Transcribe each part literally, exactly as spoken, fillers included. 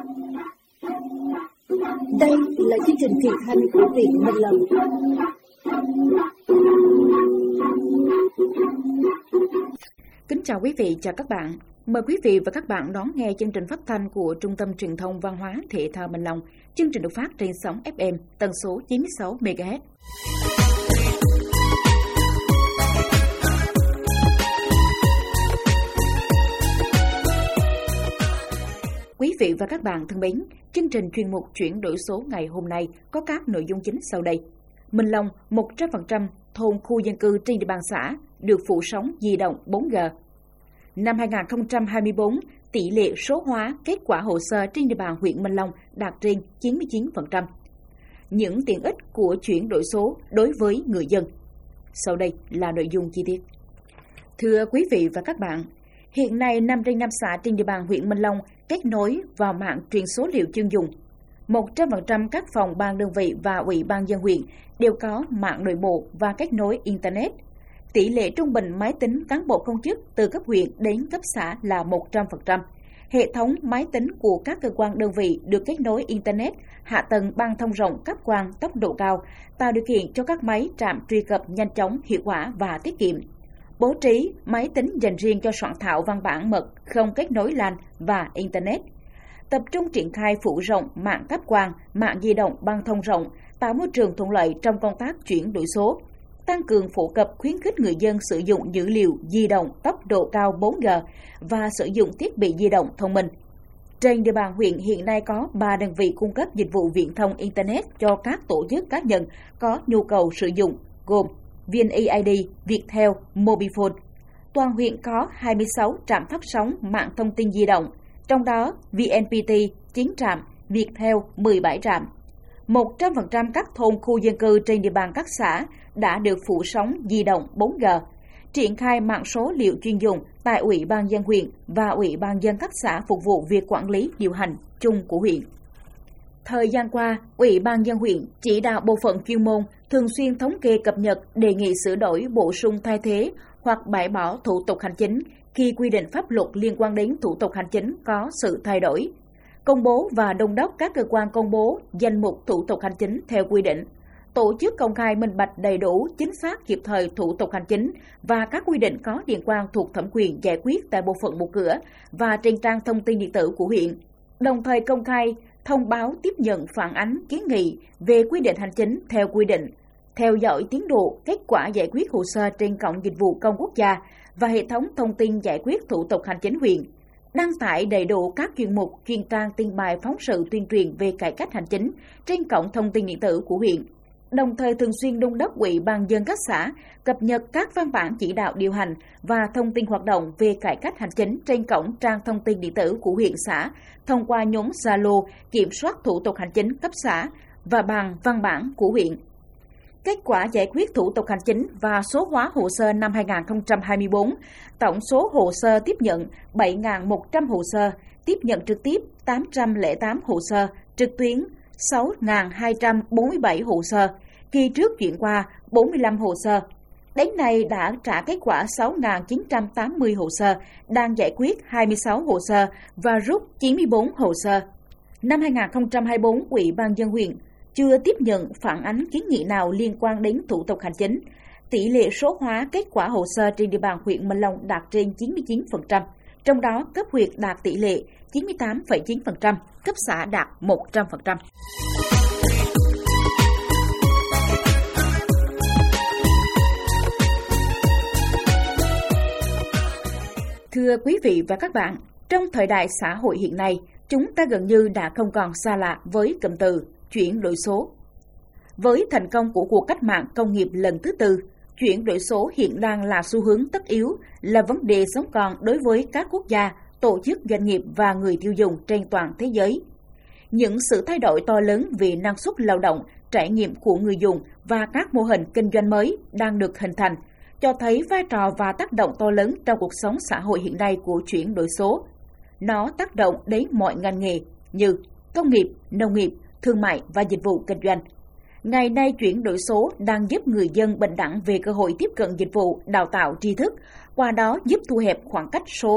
Đây là chương trình truyền thanh của Viện Minh Long. Kính chào quý vị, chào các bạn. Mời quý vị và các bạn đón nghe chương trình phát thanh của Trung tâm Truyền thông Văn hóa Thể thao Minh Long. Chương trình được phát trên sóng ép em tần số chín mươi sáu mê ga héc. Quý vị và các bạn thân mến, chương trình chuyên mục chuyển đổi số ngày hôm nay có các nội dung chính sau đây. Minh Long một trăm phần trăm thôn khu dân cư trên địa bàn xã được phủ sóng di động bốn G. Năm hai không hai tư, tỷ lệ số hóa kết quả hồ sơ trên địa bàn huyện Minh Long đạt trên chín mươi chín phần trăm. Những tiện ích của chuyển đổi số đối với người dân. Sau đây là nội dung chi tiết. Thưa quý vị và các bạn, hiện nay năm trên năm xã trên địa bàn huyện Minh Long kết nối vào mạng truyền số liệu chuyên dùng. một trăm phần trăm các phòng ban đơn vị và ủy ban dân huyện đều có mạng nội bộ và kết nối Internet. Tỷ lệ trung bình máy tính cán bộ công chức từ cấp huyện đến cấp xã là một trăm phần trăm. Hệ thống máy tính của các cơ quan đơn vị được kết nối Internet, hạ tầng băng thông rộng cáp quang tốc độ cao, tạo điều kiện cho các máy trạm truy cập nhanh chóng, hiệu quả và tiết kiệm. Bố trí máy tính dành riêng cho soạn thảo văn bản mật không kết nối LAN và Internet. Tập trung triển khai phủ rộng mạng cáp quang, mạng di động băng thông rộng, tạo môi trường thuận lợi trong công tác chuyển đổi số. Tăng cường phổ cập khuyến khích người dân sử dụng dữ liệu di động tốc độ cao bốn G và sử dụng thiết bị di động thông minh. Trên địa bàn huyện hiện nay có ba đơn vị cung cấp dịch vụ viễn thông Internet cho các tổ chức cá nhân có nhu cầu sử dụng, gồm VNeID, Viettel, Mobifone. Toàn huyện có hai mươi sáu trạm phát sóng mạng thông tin di động, trong đó vê en pê tê chín trạm, Viettel mười bảy trạm. một trăm phần trăm các thôn khu dân cư trên địa bàn các xã đã được phủ sóng di động bốn G, triển khai mạng số liệu chuyên dùng tại Ủy ban dân huyện và Ủy ban dân các xã phục vụ việc quản lý điều hành chung của huyện. Thời gian qua, Ủy ban dân huyện chỉ đạo bộ phận chuyên môn thường xuyên thống kê cập nhật, đề nghị sửa đổi, bổ sung thay thế hoặc bãi bỏ thủ tục hành chính khi quy định pháp luật liên quan đến thủ tục hành chính có sự thay đổi. Công bố và đôn đốc các cơ quan công bố danh mục thủ tục hành chính theo quy định, tổ chức công khai minh bạch đầy đủ, chính xác, kịp thời thủ tục hành chính và các quy định có liên quan thuộc thẩm quyền giải quyết tại bộ phận một cửa và trên trang thông tin điện tử của huyện. Đồng thời công khai thông báo tiếp nhận phản ánh kiến nghị về quy định hành chính theo quy định, theo dõi tiến độ, kết quả giải quyết hồ sơ trên cổng dịch vụ công quốc gia và hệ thống thông tin giải quyết thủ tục hành chính huyện. Đăng tải đầy đủ các chuyên mục, chuyên trang, tin bài, phóng sự tuyên truyền về cải cách hành chính trên cổng thông tin điện tử của huyện. Đồng thời thường xuyên đôn đốc Ủy ban dân các xã cập nhật các văn bản chỉ đạo điều hành và thông tin hoạt động về cải cách hành chính trên cổng trang thông tin điện tử của huyện xã thông qua nhóm Zalo kiểm soát thủ tục hành chính cấp xã và bằng văn bản của huyện. Kết quả giải quyết thủ tục hành chính và số hóa hồ sơ năm hai không hai tư, tổng số hồ sơ tiếp nhận bảy nghìn một trăm hồ sơ, tiếp nhận trực tiếp tám trăm lẻ tám hồ sơ, trực tuyến sáu nghìn hai trăm bốn mươi bảy hồ sơ, kỳ trước chuyển qua bốn mươi lăm hồ sơ. Đến nay đã trả kết quả sáu nghìn chín trăm tám mươi hồ sơ, đang giải quyết hai mươi sáu hồ sơ và rút chín mươi tư hồ sơ. Năm hai không hai tư, Ủy ban dân huyện chưa tiếp nhận phản ánh kiến nghị nào liên quan đến thủ tục hành chính. Tỷ lệ số hóa kết quả hồ sơ trên địa bàn huyện Minh Long đạt trên chín mươi chín phần trăm, trong đó cấp huyện đạt tỷ lệ chín mươi tám phẩy chín phần trăm, cấp xã đạt một trăm phần trăm. Thưa quý vị và các bạn, trong thời đại xã hội hiện nay, chúng ta gần như đã không còn xa lạ với cụm từ chuyển đổi số. Với thành công của cuộc cách mạng công nghiệp lần thứ tư, chuyển đổi số hiện đang là xu hướng tất yếu, là vấn đề sống còn đối với các quốc gia, tổ chức doanh nghiệp và người tiêu dùng trên toàn thế giới. Những sự thay đổi to lớn về năng suất lao động, trải nghiệm của người dùng và các mô hình kinh doanh mới đang được hình thành, cho thấy vai trò và tác động to lớn trong cuộc sống xã hội hiện nay của chuyển đổi số. Nó tác động đến mọi ngành nghề như công nghiệp, nông nghiệp, thương mại và dịch vụ kinh doanh. Ngày nay, chuyển đổi số đang giúp người dân bình đẳng về cơ hội tiếp cận dịch vụ, đào tạo tri thức, qua đó giúp thu hẹp khoảng cách số,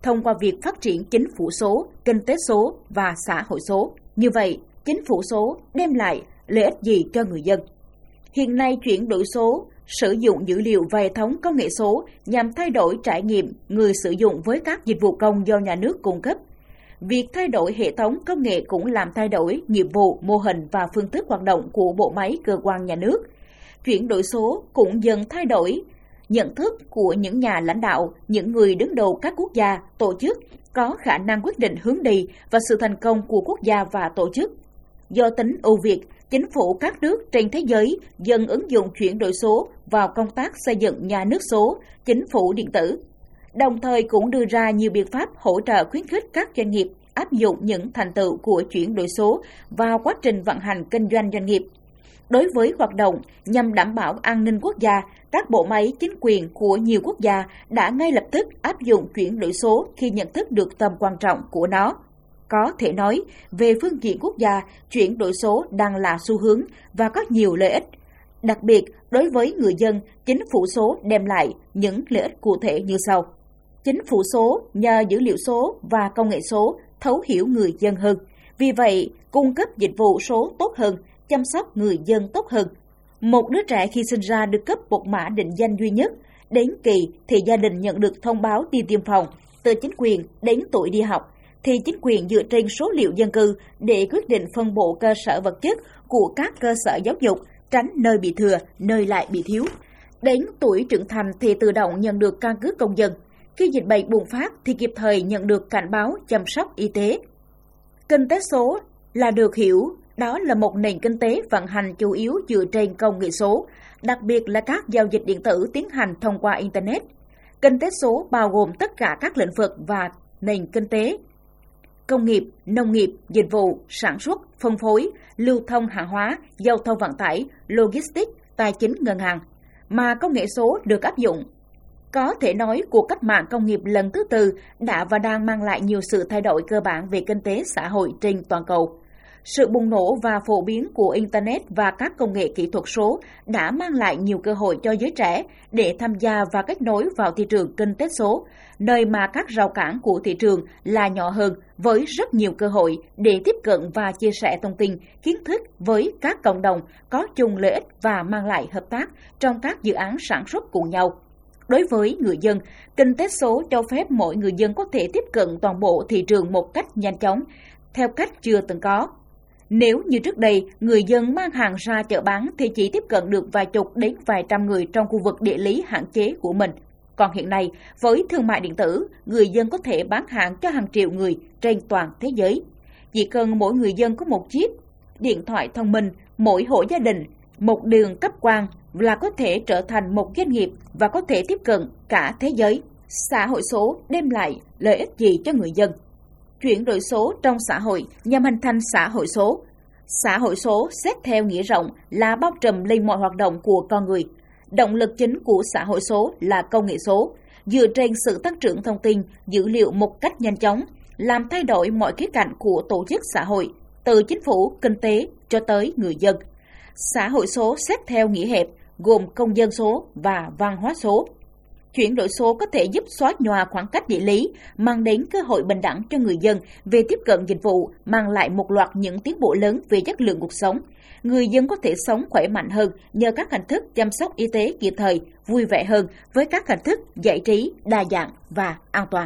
thông qua việc phát triển chính phủ số, kinh tế số và xã hội số. Như vậy, chính phủ số đem lại lợi ích gì cho người dân? Hiện nay, chuyển đổi số sử dụng dữ liệu và hệ thống công nghệ số nhằm thay đổi trải nghiệm người sử dụng với các dịch vụ công do nhà nước cung cấp. Việc thay đổi hệ thống công nghệ cũng làm thay đổi nhiệm vụ, mô hình và phương thức hoạt động của bộ máy cơ quan nhà nước. Chuyển đổi số cũng dần thay đổi nhận thức của những nhà lãnh đạo, những người đứng đầu các quốc gia, tổ chức có khả năng quyết định hướng đi và sự thành công của quốc gia và tổ chức. Do tính ưu việt, chính phủ các nước trên thế giới dần ứng dụng chuyển đổi số vào công tác xây dựng nhà nước số, chính phủ điện tử. Đồng thời cũng đưa ra nhiều biện pháp hỗ trợ khuyến khích các doanh nghiệp áp dụng những thành tựu của chuyển đổi số vào quá trình vận hành kinh doanh doanh nghiệp. Đối với hoạt động nhằm đảm bảo an ninh quốc gia, các bộ máy chính quyền của nhiều quốc gia đã ngay lập tức áp dụng chuyển đổi số khi nhận thức được tầm quan trọng của nó. Có thể nói, về phương diện quốc gia, chuyển đổi số đang là xu hướng và có nhiều lợi ích. Đặc biệt, đối với người dân, chính phủ số đem lại những lợi ích cụ thể như sau. Chính phủ số nhờ dữ liệu số và công nghệ số thấu hiểu người dân hơn. Vì vậy, cung cấp dịch vụ số tốt hơn, chăm sóc người dân tốt hơn. Một đứa trẻ khi sinh ra được cấp một mã định danh duy nhất. Đến kỳ thì gia đình nhận được thông báo đi tiêm phòng. Từ chính quyền đến tuổi đi học, thì chính quyền dựa trên số liệu dân cư để quyết định phân bổ cơ sở vật chất của các cơ sở giáo dục, tránh nơi bị thừa, nơi lại bị thiếu. Đến tuổi trưởng thành thì tự động nhận được căn cước công dân. Khi dịch bệnh bùng phát thì kịp thời nhận được cảnh báo chăm sóc y tế. Kinh tế số là được hiểu, đó là một nền kinh tế vận hành chủ yếu dựa trên công nghệ số, đặc biệt là các giao dịch điện tử tiến hành thông qua Internet. Kinh tế số bao gồm tất cả các lĩnh vực và nền kinh tế: công nghiệp, nông nghiệp, dịch vụ, sản xuất, phân phối, lưu thông hàng hóa, giao thông vận tải, logistics, tài chính ngân hàng, mà công nghệ số được áp dụng. Có thể nói cuộc cách mạng công nghiệp lần thứ tư đã và đang mang lại nhiều sự thay đổi cơ bản về kinh tế xã hội trên toàn cầu. Sự bùng nổ và phổ biến của Internet và các công nghệ kỹ thuật số đã mang lại nhiều cơ hội cho giới trẻ để tham gia và kết nối vào thị trường kinh tế số, nơi mà các rào cản của thị trường là nhỏ hơn, với rất nhiều cơ hội để tiếp cận và chia sẻ thông tin, kiến thức với các cộng đồng có chung lợi ích và mang lại hợp tác trong các dự án sản xuất cùng nhau. Đối với người dân, kinh tế số cho phép mỗi người dân có thể tiếp cận toàn bộ thị trường một cách nhanh chóng, theo cách chưa từng có. Nếu như trước đây, người dân mang hàng ra chợ bán thì chỉ tiếp cận được vài chục đến vài trăm người trong khu vực địa lý hạn chế của mình. Còn hiện nay, với thương mại điện tử, người dân có thể bán hàng cho hàng triệu người trên toàn thế giới. Chỉ cần mỗi người dân có một chiếc điện thoại thông minh, mỗi hộ gia đình, một đường cấp quang là có thể trở thành một doanh nghiệp và có thể tiếp cận cả thế giới. Xã hội số đem lại lợi ích gì cho người dân? Chuyển đổi số trong xã hội nhằm hình thành xã hội số. Xã hội số xét theo nghĩa rộng là bao trùm lên mọi hoạt động của con người. Động lực chính của xã hội số là công nghệ số, dựa trên sự tăng trưởng thông tin, dữ liệu một cách nhanh chóng, làm thay đổi mọi khía cạnh của tổ chức xã hội, từ chính phủ, kinh tế cho tới người dân. Xã hội số xét theo nghĩa hẹp, gồm công dân số và văn hóa số. Chuyển đổi số có thể giúp xóa nhòa khoảng cách địa lý, mang đến cơ hội bình đẳng cho người dân về tiếp cận dịch vụ, mang lại một loạt những tiến bộ lớn về chất lượng cuộc sống. Người dân có thể sống khỏe mạnh hơn nhờ các hình thức chăm sóc y tế kịp thời, vui vẻ hơn với các hình thức giải trí đa dạng và an toàn.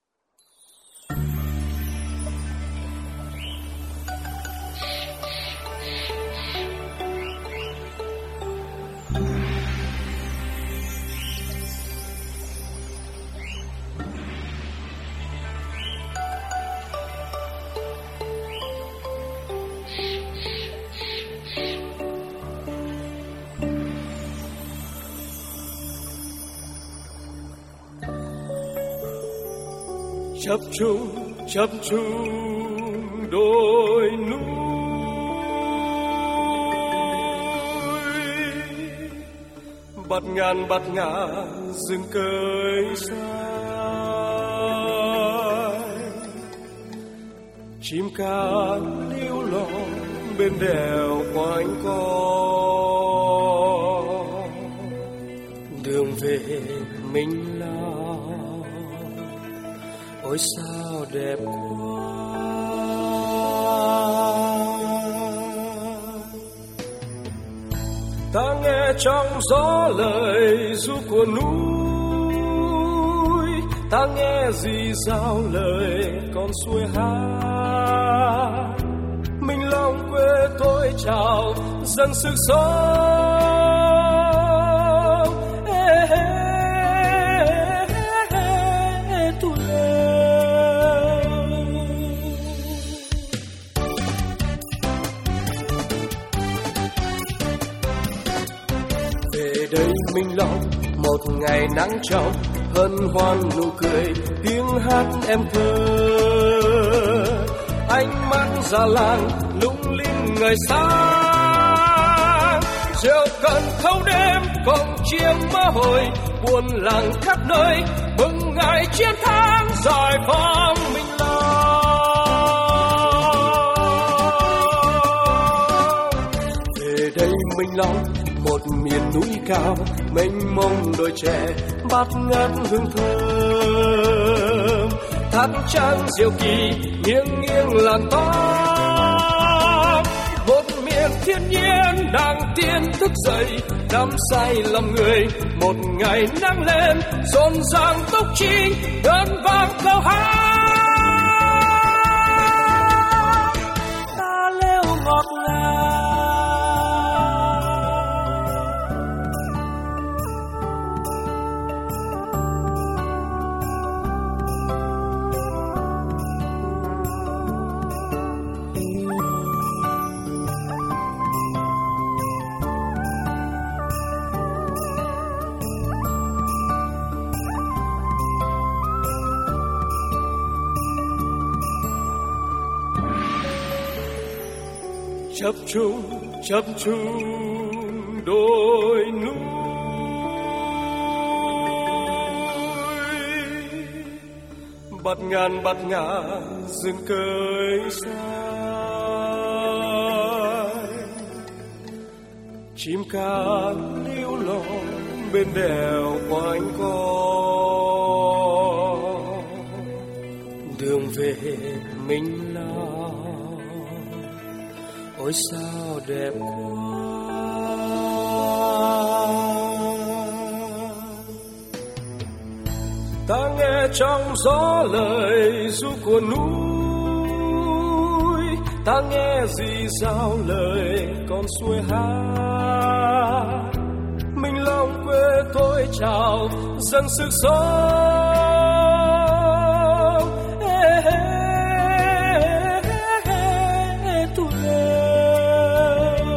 Chập trùng chập trùng đồi núi, bạt ngàn bạt ngàn rừng cây xanh, chim ca liêu lo bên đèo quanh co, đường về mình lao ôi sao đẹp quá. Ta nghe trong gió lời ru của núi, ta nghe rì rào lời con suối hát. Mình lòng quê tôi chào dâng sức sống. Ê, ê, ê, ê, tu lên. Về đây Minh Long một ngày nắng trong, hân hoan nụ cười tiếng hát em thơ. Ánh mắt già làng lung linh người sáng, rượu cần thâu đêm cùng chiêng mơ hồi, buồn làng khắp nơi mừng ngày chiến thắng giải phóng Minh Long. Về đây Minh Long một miền núi cao mênh mông đồi trẻ bát ngát hương thơm, thác trắng diệu kỳ nghiêng nghiêng làn tóc. Một miền thiên nhiên đang tiên thức dậy đắm say lòng người, một ngày nắng lên rộn ràng túc chinh đơn vang câu hát. Ta lêu ngọt ngào chập trùng chập trùng đôi núi, bạt ngàn bạt ngàn rừng cây xanh. Chim ca líu lo bên đèo quanh co, đường về Minh Long ôi sao đẹp quá. Ta nghe trong gió lời ru của núi, ta nghe rì rào lời con suối hát. Minh Long quê tôi chào dâng sức sống. Ê, ê, ê, ê, tu lên.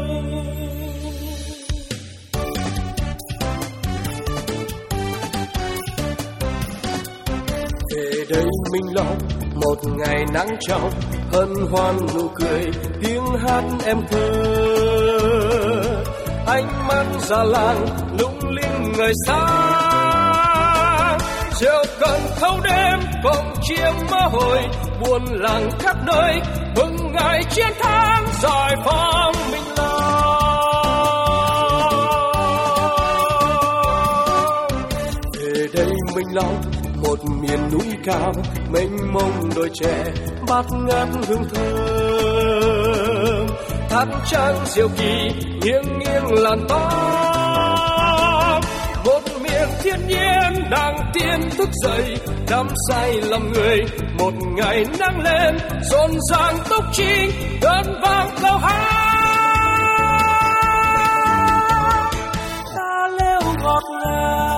Về đây Minh Long một ngày nắng trong, hân hoan nụ cười tiếng hát em thơ. Ánh mắt già làng lung linh người sáng, rượu cần thâu đêm cùng chiêng mơ hồi, buồn làng khắp nơi mừng ngày chiến thắng giải phóng Minh Long. Về đây Minh Long một miền núi cao mênh mông đồi trẻ bát ngát hương thơm, thác trắng diệu kỳ nghiêng nghiêng làn tóc. Một miền thiên nhiên đang tiên thức dậy đắm say lòng người, một ngày nắng lên rộn ràng túc chinh đơn vang câu hát. Ta lêu ngọt ngào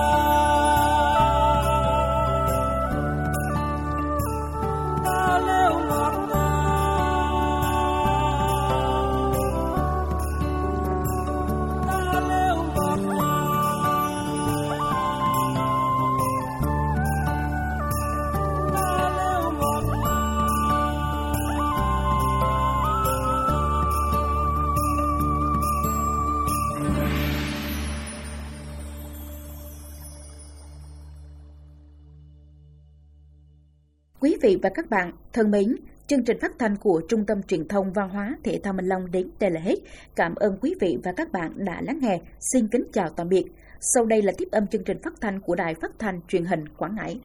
Quý vị và các bạn thân mến, chương trình phát thanh của Trung tâm Truyền thông Văn hóa Thể thao Minh Long đến đây là hết. Cảm ơn quý vị và các bạn đã lắng nghe. Xin kính chào tạm biệt. Sau đây là tiếp âm chương trình phát thanh của Đài Phát thanh Truyền hình Quảng Ngãi.